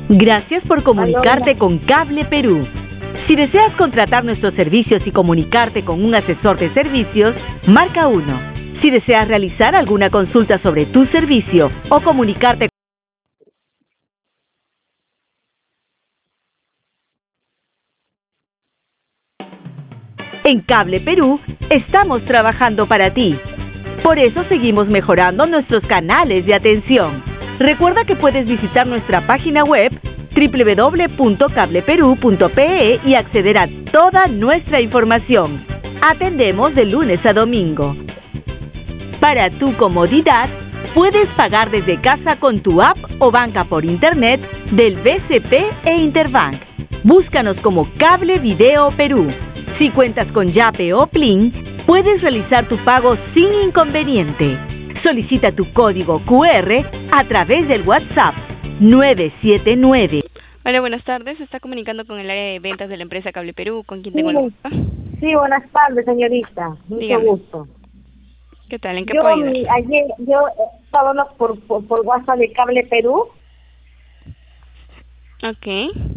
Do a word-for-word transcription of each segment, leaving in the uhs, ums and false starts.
Gracias por comunicarte Aló. con Cable Perú. Si deseas contratar nuestros servicios y comunicarte con un asesor de servicios, marca uno. Si deseas realizar alguna consulta sobre tu servicio o comunicarte en Cable Perú, estamos trabajando para ti. Por eso seguimos mejorando nuestros canales de atención. Recuerda que puedes visitar nuestra página web doble u doble u doble u punto cable perú punto pe e y acceder a toda nuestra información. Atendemos de lunes a domingo. Para tu comodidad, puedes pagar desde casa con tu app o banca por internet del B C P e Interbank. Búscanos como Cable Video Perú. Si cuentas con Yape o Plin, puedes realizar tu pago sin inconveniente. Solicita tu código cu erre a través del WhatsApp nueve siete nueve. Hola, buenas tardes. Se está comunicando con el área de ventas de la empresa Cable Perú. ¿Con quién Sí, tengo el gusto? sí, buenas tardes, señorita. Mucho Dígame. gusto. ¿Qué tal? ¿En qué Yo puedo ayudar? mm, ayer, yo eh, estaba hablando por, por, por WhatsApp de Cable Perú. Ok.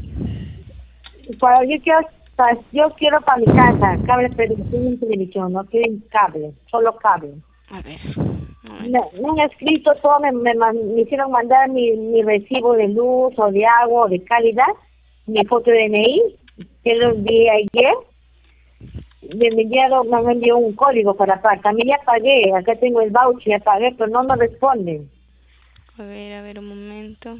Para, yo quiero, pa- yo quiero para mi casa, Cable Perú, sin televisión, no quiero cable, solo cable. A ver. A Me, ver. me han escrito todo, me, me, man- me hicieron mandar mi, mi recibo de luz o de agua o de calidad, mi foto de D N I, que lo envié ayer. Me enviaron, me han enviado un código para pagar. También ya pagué, acá tengo el voucher, ya pagué, pero no me responden. A ver, a ver, un momento.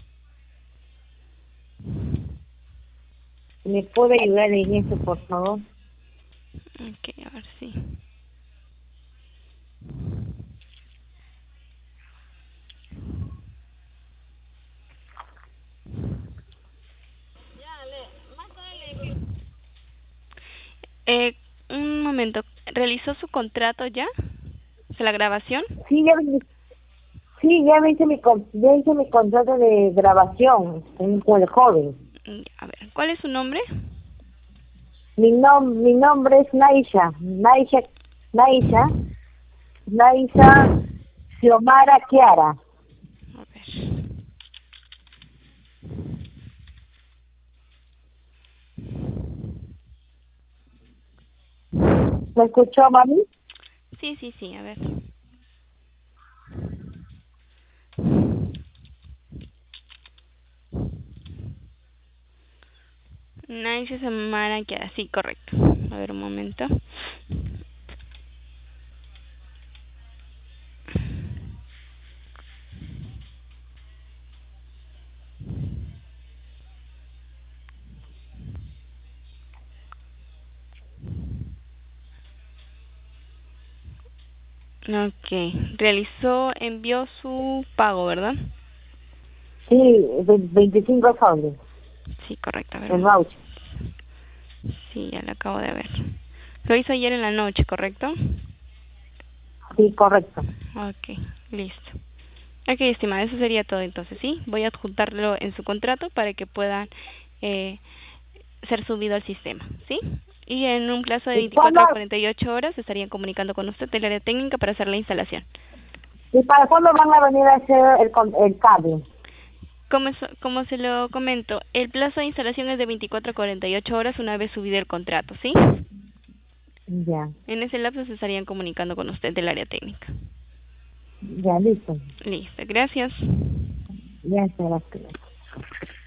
¿Me puede ayudar en eso, por favor? Ok, a ver si. Eh, un momento. ¿Realizó su contrato ya? ¿De la grabación? Sí, ya, me- sí, ya me hice mi, con- ya hice mi contrato de grabación con, con el joven. Mm, A ver, ¿cuál es su nombre? Mi, nom, mi nombre es Naisha, Naisha, Naisha, Naisha Xiomara Kiara. A ver. ¿Me escuchó, mami? Sí, sí, sí, a ver. Nice semana que sí, correcto. A ver, un momento. Ok, realizó, envió su pago, ¿verdad? Sí, ve- veinticinco soles, Sí, correcto, a ver. el voucher. Sí, ya lo acabo de ver. Lo hizo ayer en la noche, ¿correcto? Sí, correcto. Ok, listo. Ok, estimada, eso sería todo entonces, ¿sí? Voy a adjuntarlo en su contrato para que pueda eh, ser subido al sistema, ¿sí? Y en un plazo de ¿Y cuándo, veinticuatro a cuarenta y ocho horas estarían comunicando con usted del área técnica para hacer la instalación. y para cuándo van a venir a hacer el, con- el cable? Como, eso- como se lo comento, el plazo de instalación es de veinticuatro a cuarenta y ocho horas una vez subido el contrato, ¿sí? Ya, En ese lapso se estarían comunicando con usted del área técnica. ya, listo. Listo, gracias. Ya se las creo.